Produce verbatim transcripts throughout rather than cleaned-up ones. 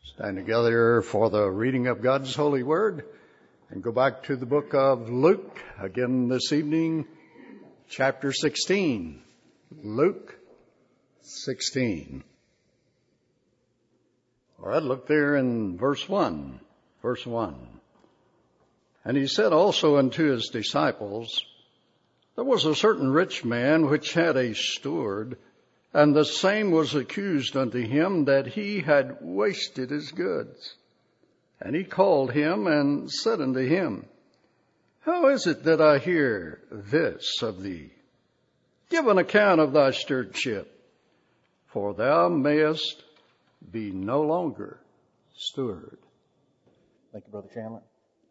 Stand together for the reading of God's holy word and go back to the book of Luke again this evening, chapter sixteen. Luke sixteen. All right, look there in verse one. Verse one. And he said also unto his disciples, there was a certain rich man which had a steward, and the same was accused unto him that he had wasted his goods. And he called him and said unto him, how is it that I hear this of thee? Give an account of thy stewardship, for thou mayest be no longer steward. Thank you, Brother Chandler.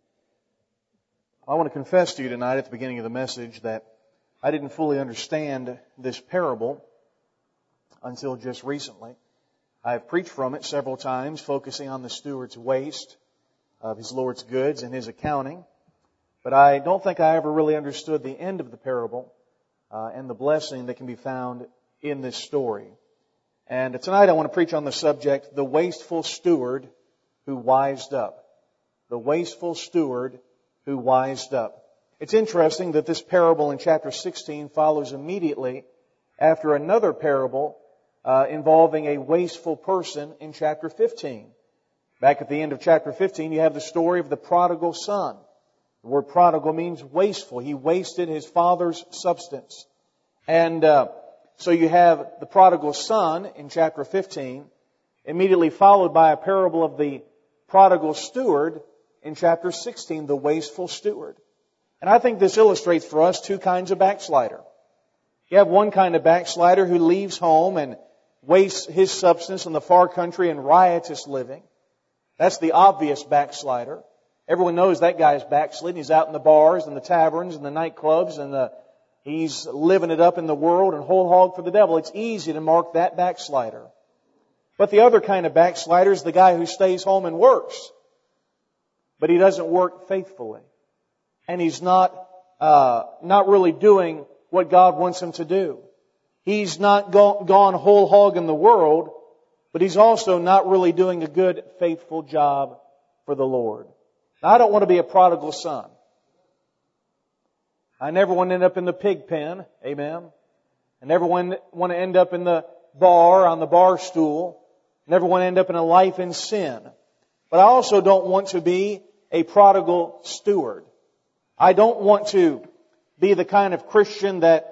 I want to confess to you tonight at the beginning of the message that I didn't fully understand this parable until just recently. I've preached from it several times, focusing on the steward's waste of his Lord's goods and his accounting. But I don't think I ever really understood the end of the parable uh, and the blessing that can be found in this story. And tonight I want to preach on the subject, the wasteful steward who wised up. The wasteful steward who wised up. It's interesting that this parable in chapter sixteen follows immediately after another parable uh, involving a wasteful person in chapter fifteen. Back at the end of chapter fifteen, you have the story of the prodigal son. The word prodigal means wasteful. He wasted his father's substance. And uh, so you have the prodigal son in chapter fifteen, immediately followed by a parable of the prodigal steward in chapter sixteen, the wasteful steward. And I think this illustrates for us two kinds of backslider. You have one kind of backslider who leaves home and wastes his substance in the far country in riotous living. That's the obvious backslider. Everyone knows that guy is backslidden. He's out in the bars and the taverns and the nightclubs and the, he's living it up in the world and whole hog for the devil. It's easy to mark that backslider. But the other kind of backslider is the guy who stays home and works. But he doesn't work faithfully. And he's not, uh, not really doing what God wants him to do. He's not go- gone whole hog in the world, but he's also not really doing a good, faithful job for the Lord. Now, I don't want to be a prodigal son. I never want to end up in the pig pen. Amen. I never want to end up in the bar, on the bar stool. I never want to end up in a life in sin. But I also don't want to be a prodigal steward. I don't want to be the kind of Christian that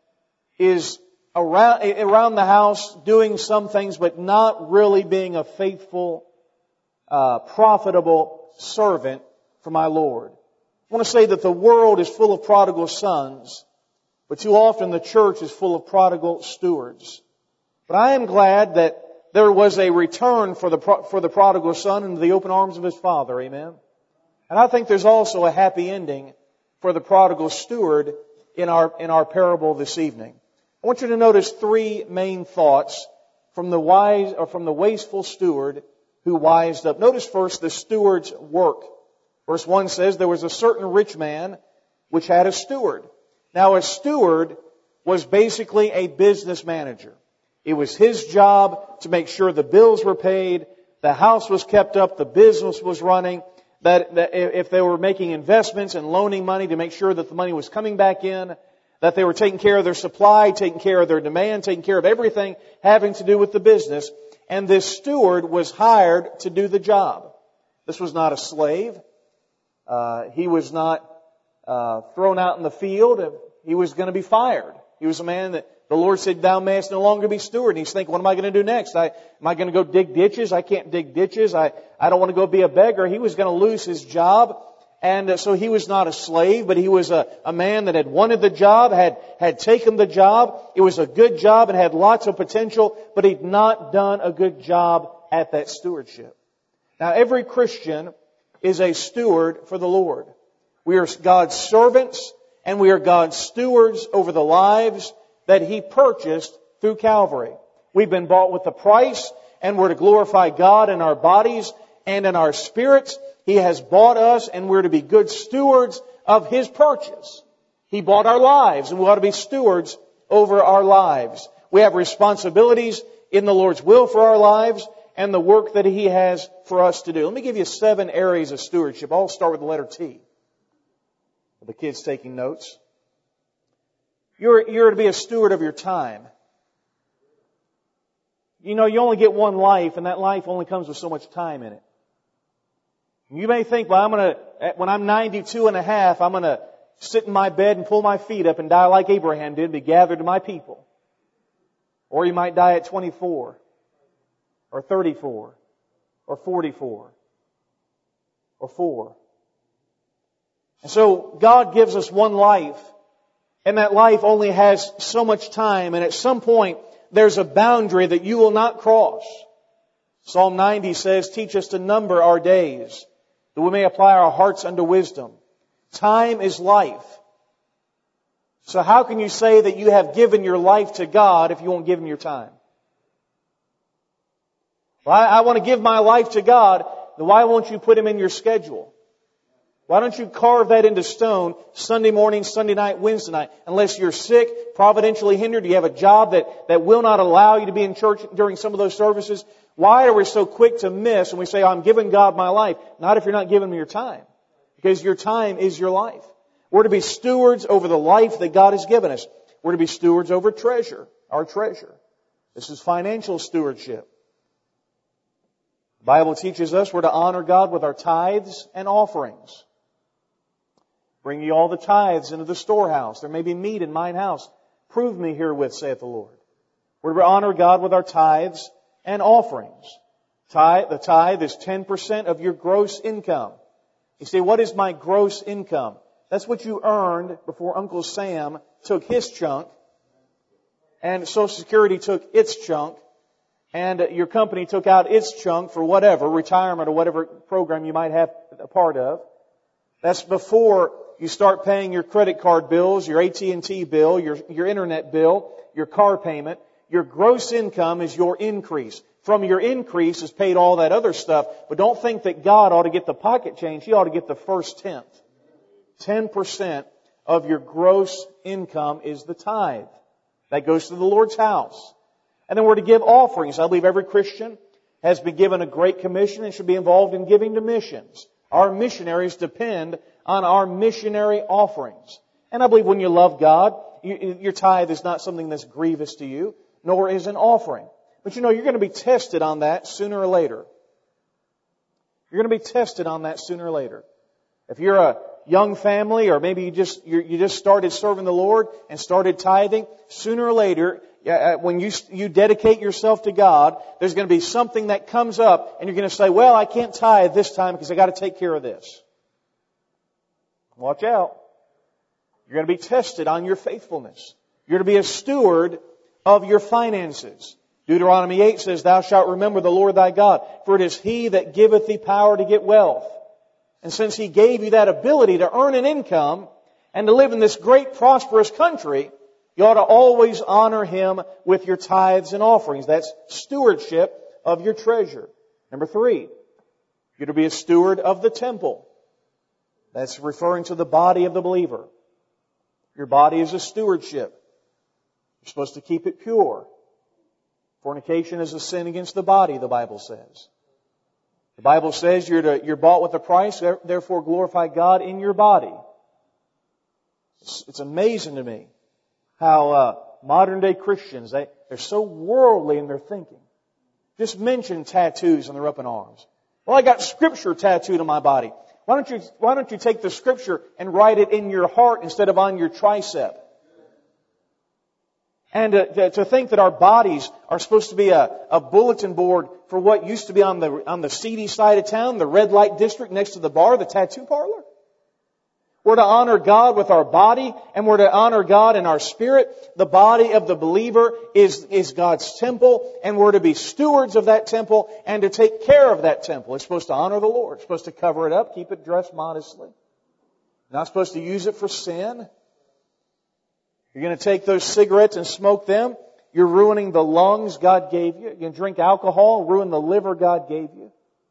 is around, around the house doing some things but not really being a faithful, uh, profitable servant for my Lord. I want to say that the world is full of prodigal sons, but too often the church is full of prodigal stewards. But I am glad that there was a return for the for the prodigal son into the open arms of his father. Amen. And I think there's also a happy ending for the prodigal steward in our in our parable this evening. I want you to notice three main thoughts from the wise or from the wasteful steward who wised up. Notice first the steward's work. Verse one says, there was a certain rich man which had a steward. Now a steward was basically a business manager. It was his job to make sure the bills were paid, the house was kept up, the business was running, that, that if they were making investments and loaning money to make sure that the money was coming back in, that they were taking care of their supply, taking care of their demand, taking care of everything having to do with the business. And this steward was hired to do the job. This was not a slave. Uh, he was not uh, thrown out in the field. He was going to be fired. He was a man that the Lord said, thou mayest no longer be steward. And he's thinking, what am I going to do next? I, am I going to go dig ditches? I can't dig ditches. I, I don't want to go be a beggar. He was going to lose his job. And uh, so he was not a slave, but he was a, a man that had wanted the job, had, had taken the job. It was a good job and had lots of potential, but he'd not done a good job at that stewardship. Now, every Christian is a steward for the Lord. We are God's servants and we are God's stewards over the lives that He purchased through Calvary. We've been bought with a price and we're to glorify God in our bodies and in our spirits. He has bought us and we're to be good stewards of His purchase. He bought our lives and we ought to be stewards over our lives. We have responsibilities in the Lord's will for our lives and the work that He has for us to do. Let me give you seven areas of stewardship. I'll start with the letter T. The kids taking notes. You're, you're to be a steward of your time. You know, you only get one life, and that life only comes with so much time in it. You may think, well, I'm going to, when I'm ninety-two and a half, I'm going to sit in my bed and pull my feet up and die like Abraham did, be gathered to my people. Or you might die at twenty-four, or thirty-four, or forty-four, or four. And so God gives us one life, and that life only has so much time, and at some point there's a boundary that you will not cross. Psalm ninety says, teach us to number our days, that we may apply our hearts unto wisdom. Time is life. So how can you say that you have given your life to God if you won't give Him your time? Well, I, I want to give my life to God. Then why won't you put Him in your schedule? Why don't you carve that into stone Sunday morning, Sunday night, Wednesday night? Unless you're sick, providentially hindered, you have a job that, that will not allow you to be in church during some of those services. Why are we so quick to miss when we say, I'm giving God my life? Not if you're not giving Him your time. Because your time is your life. We're to be stewards over the life that God has given us. We're to be stewards over treasure, our treasure. This is financial stewardship. The Bible teaches us we're to honor God with our tithes and offerings. Bring ye all the tithes into the storehouse. There may be meat in mine house. Prove me herewith, saith the Lord. We're to honor God with our tithes and offerings. Tithe, the tithe is ten percent of your gross income. You say, what is my gross income? That's what you earned before Uncle Sam took his chunk, and Social Security took its chunk, and your company took out its chunk for whatever, retirement or whatever program you might have a part of. That's before you start paying your credit card bills, your A T and T bill, your, your internet bill, your car payment. Your gross income is your increase. From your increase is paid all that other stuff. But don't think that God ought to get the pocket change. He ought to get the first tenth. Ten percent of your gross income is the tithe. That goes to the Lord's house. And then we're to give offerings. I believe every Christian has been given a great commission and should be involved in giving to missions. Our missionaries depend on our missionary offerings. And I believe when you love God, you, your tithe is not something that's grievous to you, nor is an offering. But you know, you're going to be tested on that sooner or later. You're going to be tested on that sooner or later. If you're a young family, or maybe you just you you just started serving the Lord and started tithing, sooner or later, when you you dedicate yourself to God, there's going to be something that comes up, and you're going to say, "Well, I can't tithe this time because I got to take care of this." Watch out! You're going to be tested on your faithfulness. You're to be a steward of your finances. Deuteronomy eight says, "Thou shalt remember the Lord thy God, for it is He that giveth thee power to get wealth." And since He gave you that ability to earn an income and to live in this great prosperous country, you ought to always honor Him with your tithes and offerings. That's stewardship of your treasure. Number three, you're to be a steward of the temple. That's referring to the body of the believer. Your body is a stewardship. You're supposed to keep it pure. Fornication is a sin against the body, the Bible says. The Bible says you're to, you're bought with a price, therefore glorify God in your body. It's, it's amazing to me how uh, modern day Christians, they, they're so worldly in their thinking. Just mention tattoos on their up and arms. Well, I got Scripture tattooed on my body. Why don't you, why don't you take the Scripture and write it in your heart instead of on your tricep? And to, to think that our bodies are supposed to be a, a bulletin board for what used to be on the on the seedy side of town, the red light district next to the bar, the tattoo parlor. We're to honor God with our body, and we're to honor God in our spirit. The body of the believer is, is God's temple, and we're to be stewards of that temple and to take care of that temple. It's supposed to honor the Lord. It's supposed to cover it up, keep it dressed modestly. Not supposed to use it for sin. You're going to take those cigarettes and smoke them, you're ruining the lungs God gave you. You're going to drink alcohol, ruin the liver God gave you.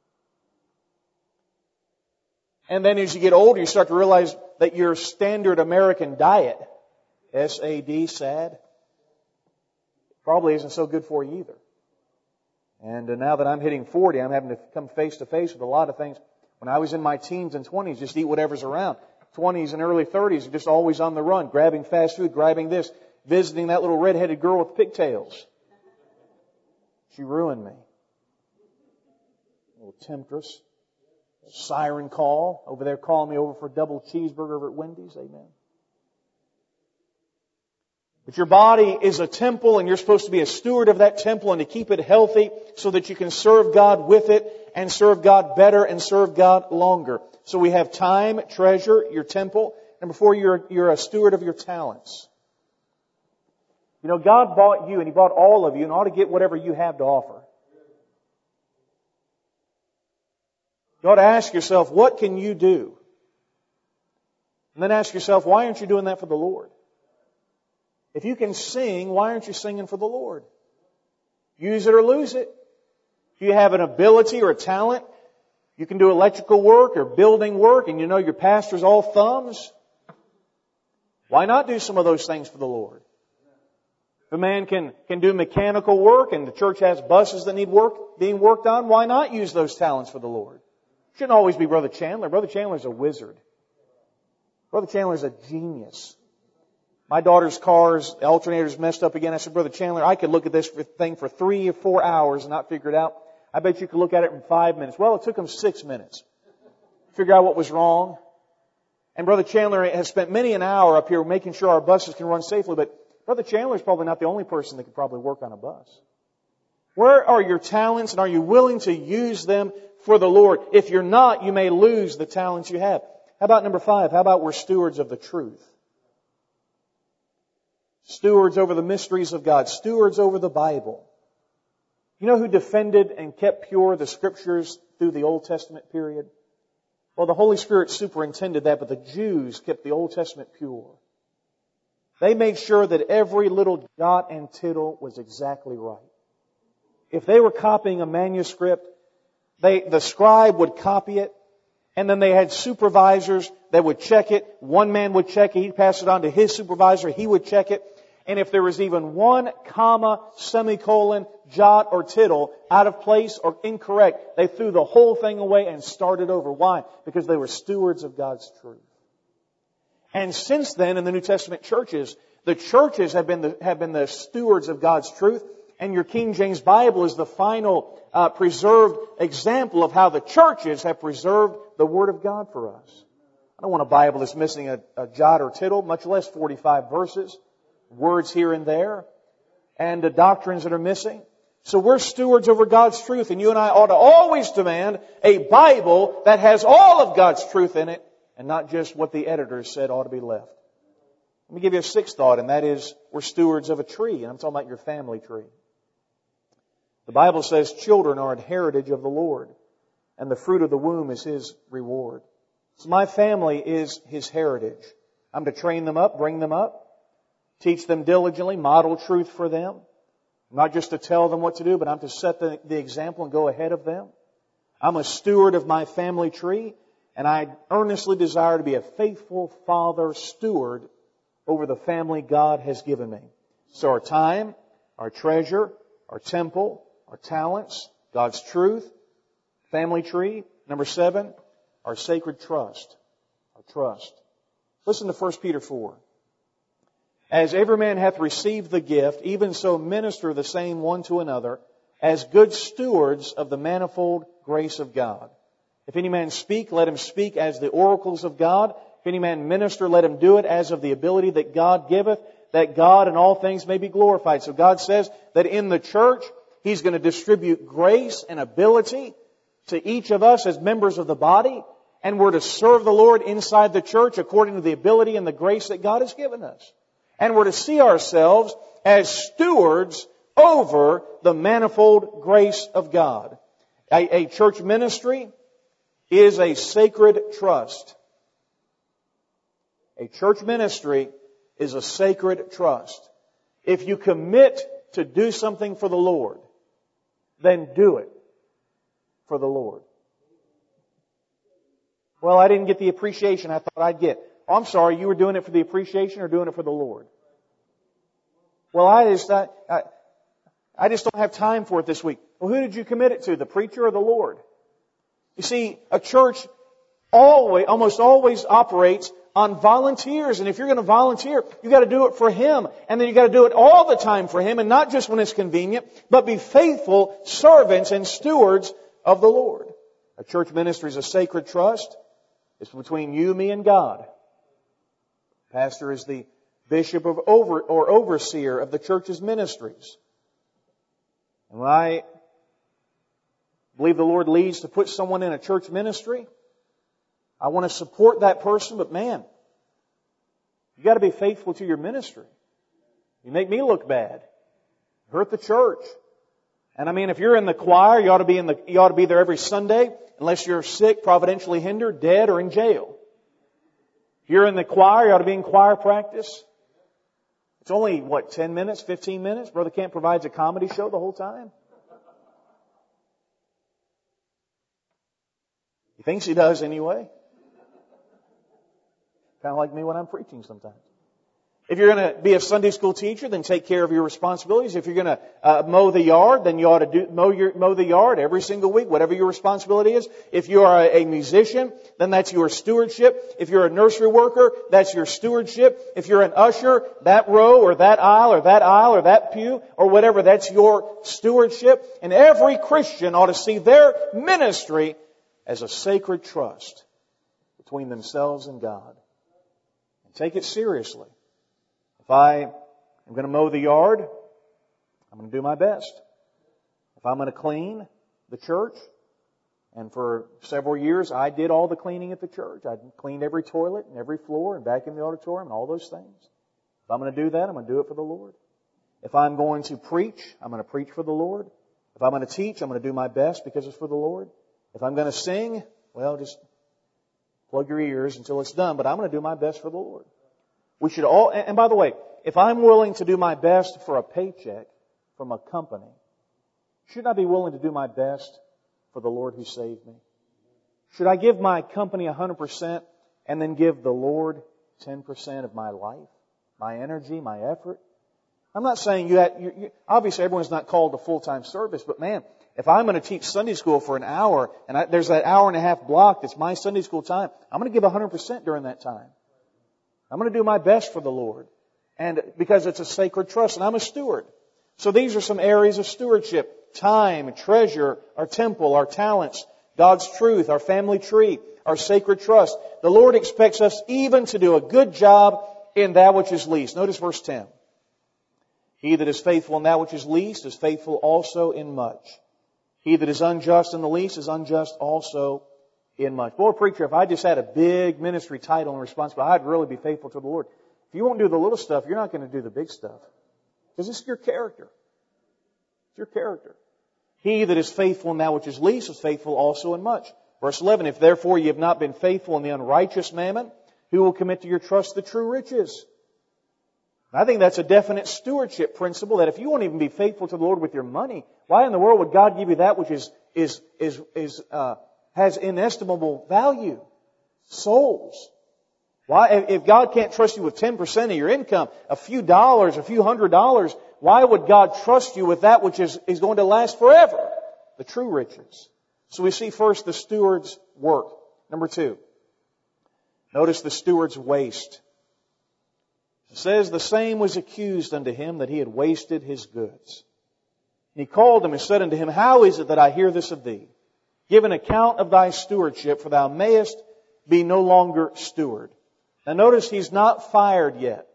And then as you get older, you start to realize that your standard American diet, S A D, sad, probably isn't so good for you either. And uh, now that I'm hitting forty, I'm having to come face to face with a lot of things. When I was in my teens and twenties, just eat whatever's around. twenties and early thirties, just always on the run, grabbing fast food, grabbing this, visiting that little red-headed girl with pigtails. She ruined me. Little temptress. Siren call over there calling me over for a double cheeseburger over at Wendy's. Amen. But your body is a temple, and you're supposed to be a steward of that temple and to keep it healthy so that you can serve God with it and serve God better and serve God longer. So we have time, treasure, your temple. Number four, you're, you're a steward of your talents. You know, God bought you and He bought all of you and ought to get whatever you have to offer. You ought to ask yourself, what can you do? And then ask yourself, why aren't you doing that for the Lord? If you can sing, why aren't you singing for the Lord? Use it or lose it. If you have an ability or a talent, you can do electrical work or building work, and you know your pastor's all thumbs. Why not do some of those things for the Lord? If a man can, can do mechanical work and the church has buses that need work being worked on, why not use those talents for the Lord? Shouldn't always be Brother Chandler. Brother Chandler's a wizard. Brother Chandler's a genius. My daughter's car's alternator's messed up again. I said, Brother Chandler, I could look at this thing for three or four hours and not figure it out. I bet you could look at it in five minutes. Well, it took him six minutes to figure out what was wrong. And Brother Chandler has spent many an hour up here making sure our buses can run safely. But Brother Chandler's probably not the only person that could probably work on a bus. Where are your talents, and are you willing to use them for the Lord? If you're not, you may lose the talents you have. How about number five? How about we're stewards of the truth? Stewards over the mysteries of God. Stewards over the Bible. You know who defended and kept pure the Scriptures through the Old Testament period? Well, the Holy Spirit superintended that, but the Jews kept the Old Testament pure. They made sure that every little jot and tittle was exactly right. If they were copying a manuscript, they, the scribe would copy it, and then they had supervisors that would check it. One man would check it, he'd pass it on to his supervisor, he would check it. And if there was even one comma, semicolon, jot, or tittle out of place or incorrect, they threw the whole thing away and started over. Why? Because they were stewards of God's truth. And since then, in the New Testament churches, the churches have been the, have been the stewards of God's truth. And your King James Bible is the final uh, preserved example of how the churches have preserved the Word of God for us. I don't want a Bible that's missing a, a jot or tittle, much less forty-five verses, words here and there, and the doctrines that are missing. So we're stewards over God's truth, and you and I ought to always demand a Bible that has all of God's truth in it, and not just what the editors said ought to be left. Let me give you a sixth thought, and that is we're stewards of a tree, and I'm talking about your family tree. The Bible says children are an heritage of the Lord, and the fruit of the womb is His reward. So my family is His heritage. I'm to train them up, bring them up, teach them diligently, model truth for them. Not just to tell them what to do, but I'm to set the, the example and go ahead of them. I'm a steward of my family tree, and I earnestly desire to be a faithful father steward over the family God has given me. So our time, our treasure, our temple, our talents, God's truth, family tree. Number seven, our sacred trust. Our trust. Listen to First Peter four. As every man hath received the gift, even so minister the same one to another, as good stewards of the manifold grace of God. If any man speak, let him speak as the oracles of God. If any man minister, let him do it as of the ability that God giveth, that God in all things may be glorified. So God says that in the church, He's going to distribute grace and ability to each of us as members of the body, and we're to serve the Lord inside the church according to the ability and the grace that God has given us. And we're to see ourselves as stewards over the manifold grace of God. A, a church ministry is a sacred trust. A church ministry is a sacred trust. If you commit to do something for the Lord, then do it for the Lord. Well, I didn't get the appreciation I thought I'd get. Oh, I'm sorry, you were doing it for the appreciation or doing it for the Lord? Well, I just, I, I, I just don't have time for it this week. Well, who did you commit it to, the preacher or the Lord? You see, a church always, almost always operates on volunteers. And if you're going to volunteer, you've got to do it for Him. And then you've got to do it all the time for Him, and not just when it's convenient, but be faithful servants and stewards of the Lord. A church ministry is a sacred trust. It's between you, me, and God. Pastor is the bishop of over or overseer of the church's ministries. And when I believe the Lord leads to put someone in a church ministry, I want to support that person, but man, you've got to be faithful to your ministry. You make me look bad. Hurt the church. And I mean, if you're in the choir, you ought to be in the, you ought to be there every Sunday, unless you're sick, providentially hindered, dead, or in jail. If you're in the choir, you ought to be in choir practice. It's only, what, ten minutes, fifteen minutes? Brother Camp provides a comedy show the whole time. He thinks he does anyway. Kind of like me when I'm preaching sometimes. If you're going to be a Sunday school teacher, then take care of your responsibilities. If you're going to uh, mow the yard, then you ought to do, mow, your, mow the yard every single week, whatever your responsibility is. If you are a, a musician, then that's your stewardship. If you're a nursery worker, that's your stewardship. If you're an usher, that row or that aisle or that aisle or that pew or whatever, that's your stewardship. And every Christian ought to see their ministry as a sacred trust between themselves and God. And take it seriously. If I am going to mow the yard, I'm going to do my best. If I'm going to clean the church, and for several years I did all the cleaning at the church. I cleaned every toilet and every floor and vacuumed the auditorium and all those things. If I'm going to do that, I'm going to do it for the Lord. If I'm going to preach, I'm going to preach for the Lord. If I'm going to teach, I'm going to do my best because it's for the Lord. If I'm going to sing, well, just plug your ears until it's done, but I'm going to do my best for the Lord. We should all, and by the way, if I'm willing to do my best for a paycheck from a company, shouldn't I be willing to do my best for the Lord who saved me? Should I give my company one hundred percent and then give the Lord ten percent of my life, my energy, my effort? I'm not saying you, have, you, you obviously everyone's not called to full-time service, but man, if I'm going to teach Sunday school for an hour and I, there's that hour and a half block that's my Sunday school time, I'm going to give one hundred percent during that time. I'm going to do my best for the Lord. And because it's a sacred trust, and I'm a steward. So these are some areas of stewardship. Time, treasure, our temple, our talents, God's truth, our family tree, our sacred trust. The Lord expects us even to do a good job in that which is least. Notice verse ten. He that is faithful in that which is least is faithful also in much. He that is unjust in the least is unjust also in much. Boy, preacher, if I just had a big ministry title and responsibility, I'd really be faithful to the Lord. If you won't do the little stuff, you're not going to do the big stuff. Because it's your character. It's your character. He that is faithful in that which is least is faithful also in much. Verse eleven, if therefore ye have not been faithful in the unrighteous mammon, who will commit to your trust the true riches? I think that's a definite stewardship principle, that if you won't even be faithful to the Lord with your money, why in the world would God give you that which is, is, is, is, uh, has inestimable value? Souls. Why, if God can't trust you with ten percent of your income, a few dollars, a few hundred dollars, why would God trust you with that which is, is going to last forever? The true riches. So we see first the steward's work. Number two, notice the steward's waste. It says, the same was accused unto him that he had wasted his goods. And he called him and said unto him, how is it that I hear this of thee? Give an account of thy stewardship, for thou mayest be no longer steward. Now notice he's not fired yet.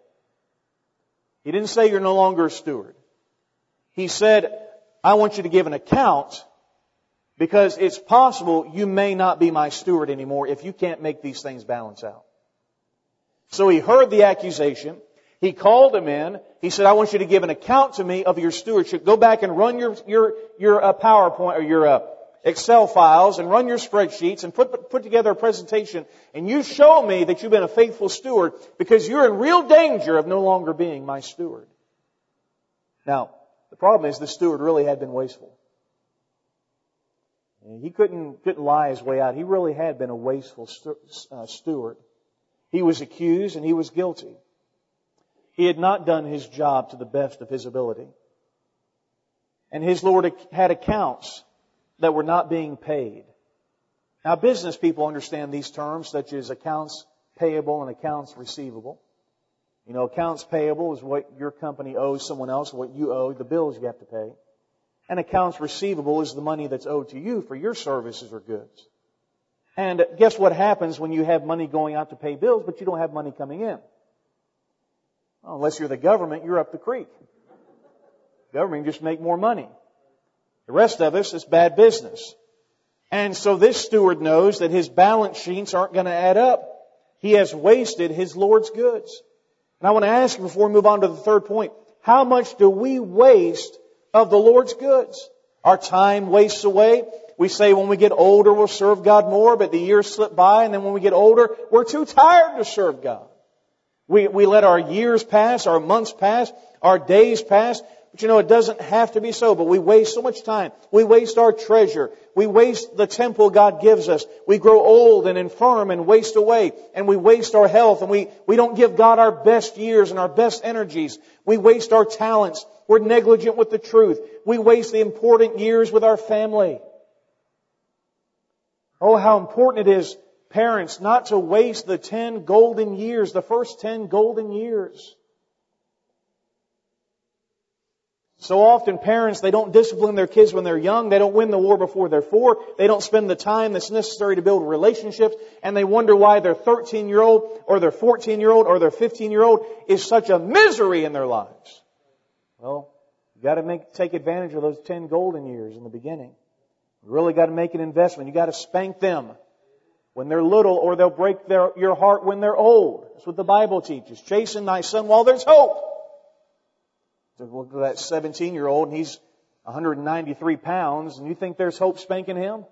He didn't say you're no longer a steward. He said, I want you to give an account because it's possible you may not be my steward anymore if you can't make these things balance out. So he heard the accusation. He called him in. He said, I want you to give an account to me of your stewardship. Go back and run your, your, your uh, PowerPoint or your uh, Excel files and run your spreadsheets and put, put together a presentation. And you show me that you've been a faithful steward because you're in real danger of no longer being my steward. Now, the problem is the steward really had been wasteful. And he couldn't, couldn't lie his way out. He really had been a wasteful stu- uh, steward. He was accused and he was guilty. He had not done his job to the best of his ability. and his Lord had accounts that were not being paid. Now, business people understand these terms, such as accounts payable and accounts receivable. You know, accounts payable is what your company owes someone else, what you owe, the bills you have to pay. And accounts receivable is the money that's owed to you for your services or goods. And guess what happens when you have money going out to pay bills, but you don't have money coming in? Well, unless you're the government, you're up the creek. The government can just make more money. The rest of us, it's bad business. And so this steward knows that his balance sheets aren't going to add up. He has wasted his Lord's goods. And I want to ask you before we move on to the third point, how much do we waste of the Lord's goods? Our time wastes away. We say when we get older we'll serve God more, but the years slip by, and then when we get older we're too tired to serve God. We, we let our years pass, our months pass, our days pass. But you know, it doesn't have to be so, but we waste so much time. We waste our treasure. We waste the temple God gives us. We grow old and infirm and waste away. And we waste our health. And we, we don't give God our best years and our best energies. We waste our talents. We're negligent with the truth. We waste the important years with our family. Oh, how important it is, parents, not to waste the ten golden years, the first ten golden years. So often parents, they don't discipline their kids when they're young. They don't win the war before they're four. They don't spend the time that's necessary to build relationships. And they wonder why their thirteen-year-old or their fourteen-year-old or their fifteen-year-old is such a misery in their lives. Well, you've got to make, take advantage of those ten golden years in the beginning. You really got to make an investment. You've got to spank them when they're little, or they'll break their, your heart when they're old. That's what the Bible teaches. Chasten thy son while there's hope. Look at that seventeen-year-old, and he's one hundred ninety-three pounds, and you think there's hope spanking him?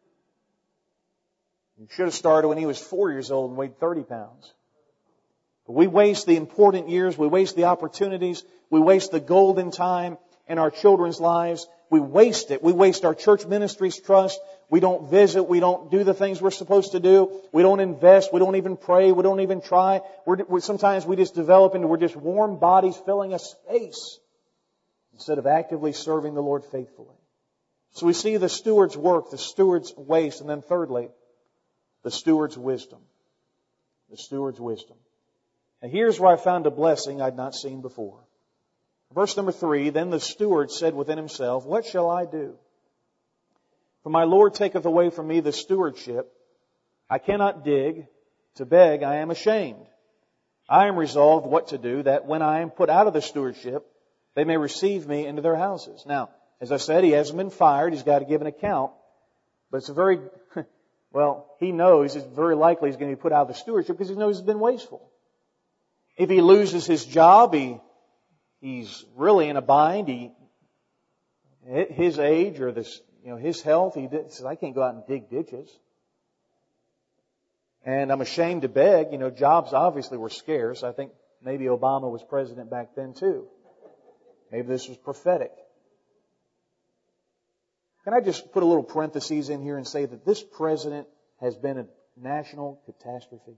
You should have started when he was four years old and weighed thirty pounds. But we waste the important years, we waste the opportunities, we waste the golden time in our children's lives. We waste it. We waste our church ministry's trust. We don't visit. We don't do the things we're supposed to do. We don't invest. We don't even pray. We don't even try. We're, we're, sometimes we just develop into, we're just warm bodies filling a space instead of actively serving the Lord faithfully. So we see the steward's work, the steward's waste, and then thirdly, the steward's wisdom. The steward's wisdom. And here's where I found a blessing I'd not seen before. Verse number three, then the steward said within himself, what shall I do? For my Lord taketh away from me the stewardship. I cannot dig. To beg I am ashamed. I am resolved what to do, that when I am put out of the stewardship, they may receive me into their houses. Now, as I said, he hasn't been fired. He's got to give an account. But it's a very, well, he knows it's very likely he's going to be put out of the stewardship because he knows he's been wasteful. If he loses his job, he he's really in a bind. He, at his age or this, you know, his health, he says, I can't go out and dig ditches. And I'm ashamed to beg. You know, jobs obviously were scarce. I think maybe Obama was president back then too. Maybe this was prophetic. Can I just put a little parentheses in here and say that this president has been a national catastrophe?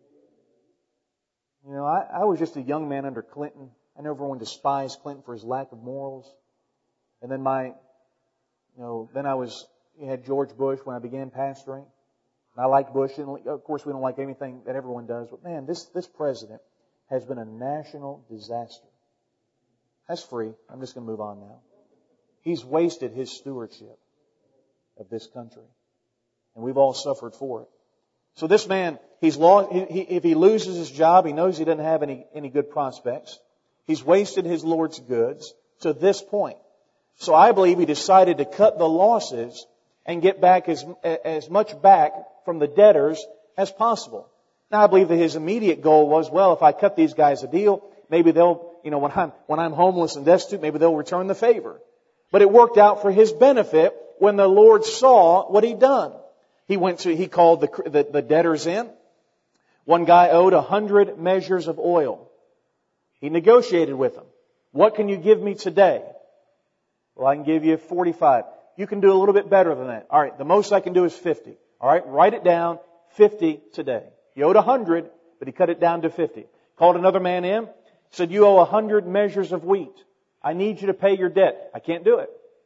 You know, I, I was just a young man under Clinton. I know everyone despised Clinton for his lack of morals. And then my, you know, then I was, you had George Bush when I began pastoring. And I liked Bush. And of course, we don't like anything that everyone does. But man, this, this president has been a national disaster. That's free. I'm just going to move on now. He's wasted his stewardship of this country. And we've all suffered for it. So this man, he's lost, he, he, if he loses his job, he knows he doesn't have any, any good prospects. He's wasted his Lord's goods to this point. So I believe he decided to cut the losses and get back as, as much back from the debtors as possible. Now I believe that his immediate goal was, well, if I cut these guys a deal, maybe they'll, you know, when I'm, when I'm homeless and destitute, maybe they'll return the favor. But it worked out for his benefit when the Lord saw what he'd done. He went to, he called the, the, the debtors in. One guy owed a hundred measures of oil. He negotiated with them. What can you give me today? Well, I can give you forty-five. You can do a little bit better than that. All right, the most I can do is fifty. All right, write it down, fifty today. He owed a hundred, but he cut it down to fifty. Called another man in, said, you owe a hundred measures of wheat. I need you to pay your debt. I can't do it.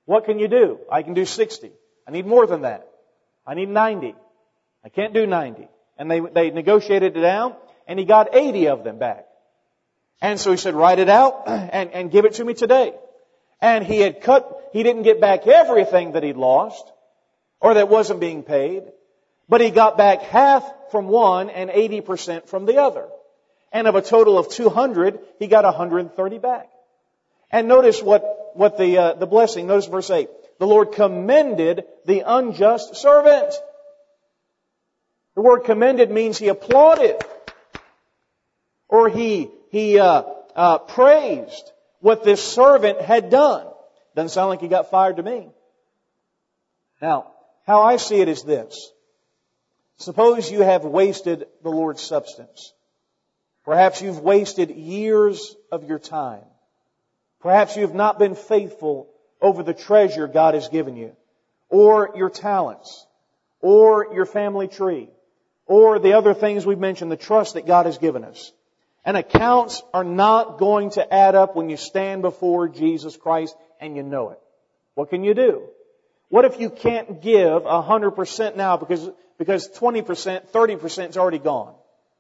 What can you do? I can do sixty. I need more than that. I need ninety. I can't do ninety. And they, they negotiated it down, and he got eighty of them back. And so he said, write it out and, and give it to me today. And he had cut, he didn't get back everything that he'd lost or that wasn't being paid, but he got back half from one and eighty percent from the other. And of a total of two hundred, he got one hundred thirty back. And notice what, what the, uh, the blessing, notice verse eight. The Lord commended the unjust servant. The word commended means he applauded or he, he, uh, uh, praised what this servant had done. Doesn't sound like he got fired to me. Now, how I see it is this. Suppose you have wasted the Lord's substance. Perhaps you've wasted years of your time. Perhaps you've not been faithful over the treasure God has given you, or your talents, or your family tree, or the other things we've mentioned, the trust that God has given us. And accounts are not going to add up when you stand before Jesus Christ and you know it. What can you do? What if you can't give one hundred percent now because, because twenty percent, thirty percent is already gone?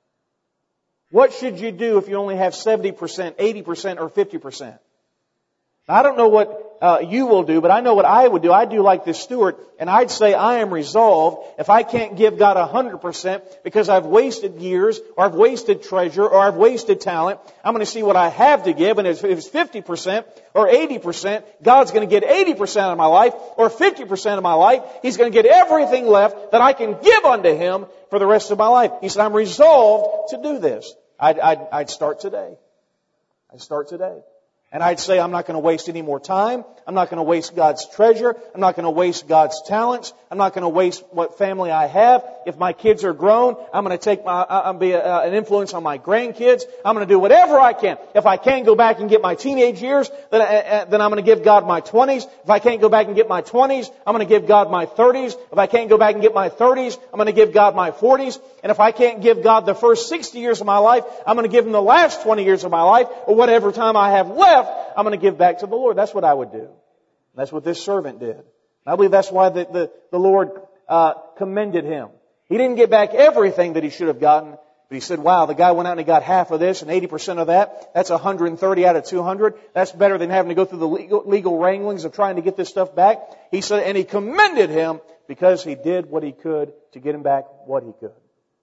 What should you do if you only have seventy percent, eighty percent, or fifty percent? I don't know what uh, you will do, but I know what I would do. I'd do like this steward, and I'd say I am resolved. If I can't give God one hundred percent because I've wasted years, or I've wasted treasure, or I've wasted talent, I'm going to see what I have to give. And if it's fifty percent or eighty percent, God's going to get eighty percent of my life, or fifty percent of my life. He's going to get everything left that I can give unto Him for the rest of my life. He said, I'm resolved to do this. I'd, I'd, I'd start today. I'd start today. And I'd say, I'm not going to waste any more time. I'm not going to waste God's treasure. I'm not going to waste God's talents. I'm not going to waste what family I have. If my kids are grown, I'm going to take my, I'm be a, an influence on my grandkids. I'm going to do whatever I can. If I can't go back and get my teenage years, then, uh, then I'm going to give God my twenties. If I can't go back and get my twenties, I'm going to give God my thirties. If I can't go back and get my thirties, I'm going to give God my forties. And if I can't give God the first sixty years of my life, I'm going to give Him the last twenty years of my life, or whatever time I have left, I'm going to give back to the Lord. That's what I would do. That's what this servant did. And I believe that's why the, the, the Lord uh, commended him. He didn't get back everything that he should have gotten, but he said, wow, the guy went out and he got half of this and eighty percent of that. That's one hundred thirty out of two hundred. That's better than having to go through the legal, legal wranglings of trying to get this stuff back. He said, and he commended him because he did what he could to get him back what he could.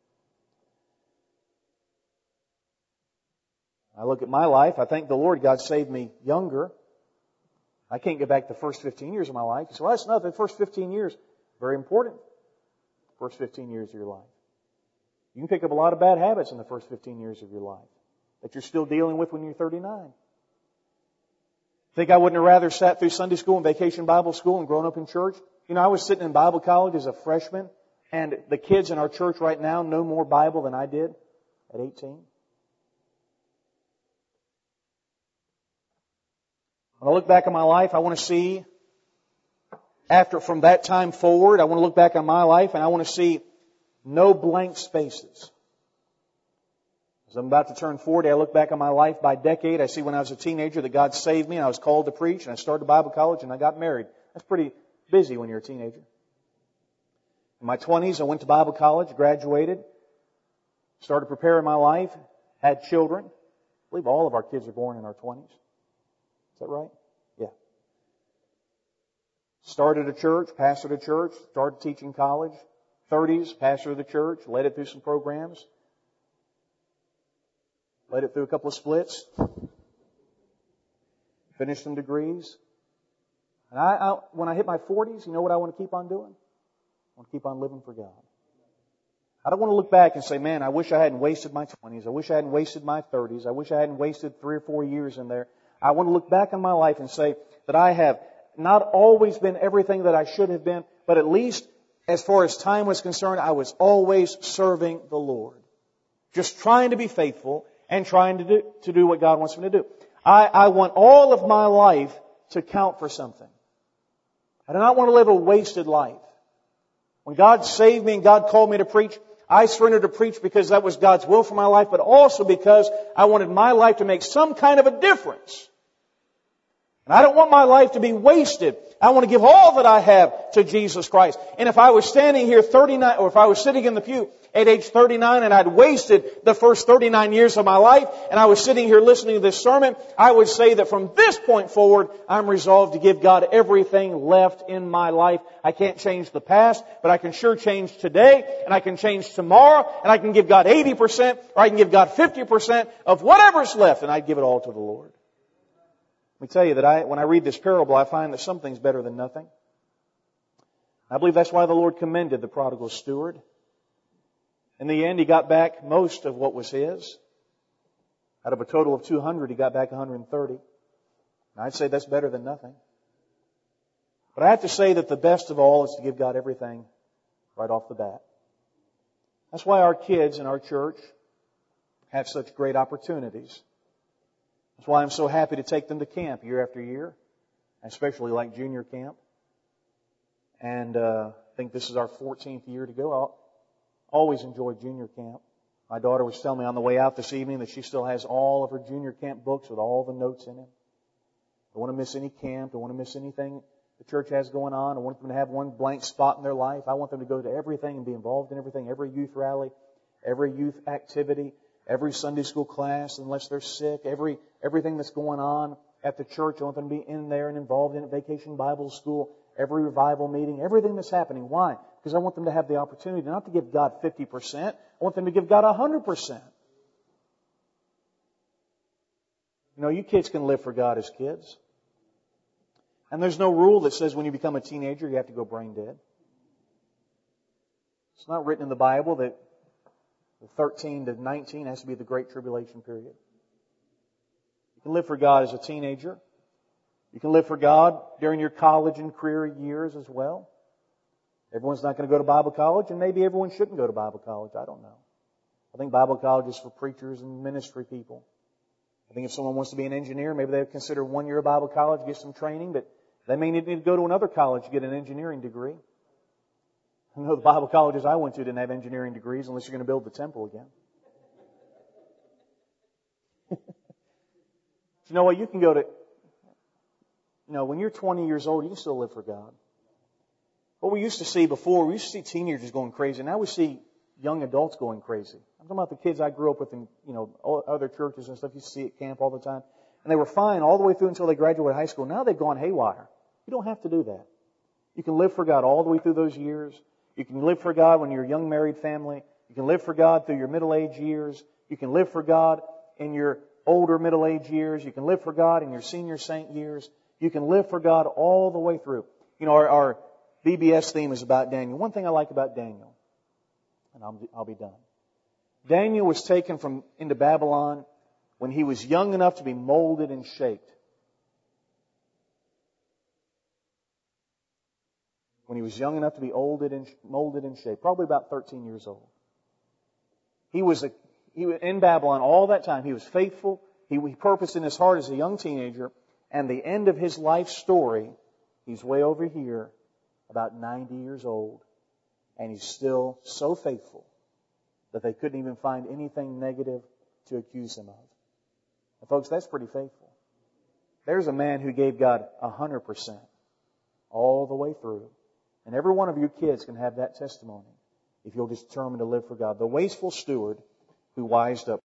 I look at my life. I thank the Lord God saved me younger. I can't get back the first fifteen years of my life. You say, well, that's nothing. The first fifteen years, very important. First fifteen years of your life. You can pick up a lot of bad habits in the first fifteen years of your life that you're still dealing with when you're thirty-nine. Think I wouldn't have rather sat through Sunday school and vacation Bible school and grown up in church? You know, I was sitting in Bible college as a freshman, and the kids in our church right now know more Bible than I did at eighteen. When I look back on my life, I want to see, after from that time forward, I want to look back on my life and I want to see no blank spaces. As I'm about to turn forty, I look back on my life by decade. I see when I was a teenager that God saved me and I was called to preach and I started Bible college and I got married. That's pretty busy when you're a teenager. In my twenties, I went to Bible college, graduated, started preparing my life, had children. I believe all of our kids are born in our twenties. Is that right? Yeah. Started a church, pastored a church, started teaching college. thirties, pastored the church, led it through some programs. Led it through a couple of splits. Finished some degrees. And I, I, when I hit my forties, you know what I want to keep on doing? I want to keep on living for God. I don't want to look back and say, man, I wish I hadn't wasted my twenties. I wish I hadn't wasted my thirties. I wish I hadn't wasted three or four years in there. I want to look back on my life and say that I have not always been everything that I should have been, but at least as far as time was concerned, I was always serving the Lord. Just trying to be faithful and trying to do, to do what God wants me to do. I, I want all of my life to count for something. I do not want to live a wasted life. When God saved me and God called me to preach, I surrendered to preach because that was God's will for my life, but also because I wanted my life to make some kind of a difference And I don't want my life to be wasted. I want to give all that I have to Jesus Christ. And if I was standing here thirty-nine, or if I was sitting in the pew at age thirty-nine and I'd wasted the first thirty-nine years of my life, and I was sitting here listening to this sermon, I would say that from this point forward, I'm resolved to give God everything left in my life. I can't change the past, but I can sure change today, and I can change tomorrow, and I can give God eighty percent, or I can give God fifty percent of whatever's left, and I'd give it all to the Lord. Let me tell you that I, when I read this parable, I find that something's better than nothing. I believe that's why the Lord commended the prodigal steward. In the end, he got back most of what was his. Out of a total of two hundred, he got back one hundred thirty. And I'd say that's better than nothing. But I have to say that the best of all is to give God everything right off the bat. That's why our kids in our church have such great opportunities. That's why I'm so happy to take them to camp year after year. I especially like junior camp. And uh, I think this is our fourteenth year to go. I'll always enjoy junior camp. My daughter was telling me on the way out this evening that she still has all of her junior camp books with all the notes in them. Don't want to miss any camp. Don't want to miss anything the church has going on. I want them to have one blank spot in their life. I want them to go to everything and be involved in everything. Every youth rally, every youth activity, every Sunday school class, unless they're sick, every everything that's going on at the church. I want them to be in there and involved in it. Vacation Bible School, every revival meeting, everything that's happening. Why? Because I want them to have the opportunity not to give God fifty percent. I want them to give God one hundred percent. You know, you kids can live for God as kids. And there's no rule that says when you become a teenager, you have to go brain dead. It's not written in the Bible that the thirteen to nineteen has to be the Great Tribulation period. You can live for God as a teenager. You can live for God during your college and career years as well. Everyone's not going to go to Bible college, and maybe everyone shouldn't go to Bible college. I don't know. I think Bible college is for preachers and ministry people. I think if someone wants to be an engineer, maybe they would consider one year of Bible college, get some training, but they may need to go to another college to get an engineering degree. I know the Bible colleges I went to didn't have engineering degrees unless you're going to build the temple again. You know what? You can go to, you know, when you're twenty years old, you can still live for God. What we used to see before, we used to see teenagers going crazy. Now we see young adults going crazy. I'm talking about the kids I grew up with in, you know, other churches and stuff. You used to see at camp all the time. And they were fine all the way through until they graduated high school. Now they've gone haywire. You don't have to do that. You can live for God all the way through those years. You can live for God when you're a young married family. You can live for God through your middle-aged years. You can live for God in your older middle-aged years. You can live for God in your senior saint years. You can live for God all the way through. You know, our, our V B S theme is about Daniel. One thing I like about Daniel, and I'll, I'll be done. Daniel was taken from into Babylon when he was young enough to be molded and shaped. When he was young enough to be molded and, molded and shaped, probably about thirteen years old. He was a, he was in Babylon all that time. He was faithful. He, he purposed in his heart as a young teenager. And the end of his life story, he's way over here, about ninety years old. And he's still so faithful that they couldn't even find anything negative to accuse him of. And folks, that's pretty faithful. There's a man who gave God one hundred percent all the way through. And every one of your kids can have that testimony if you'll just determine to live for God. The wasteful steward who wised up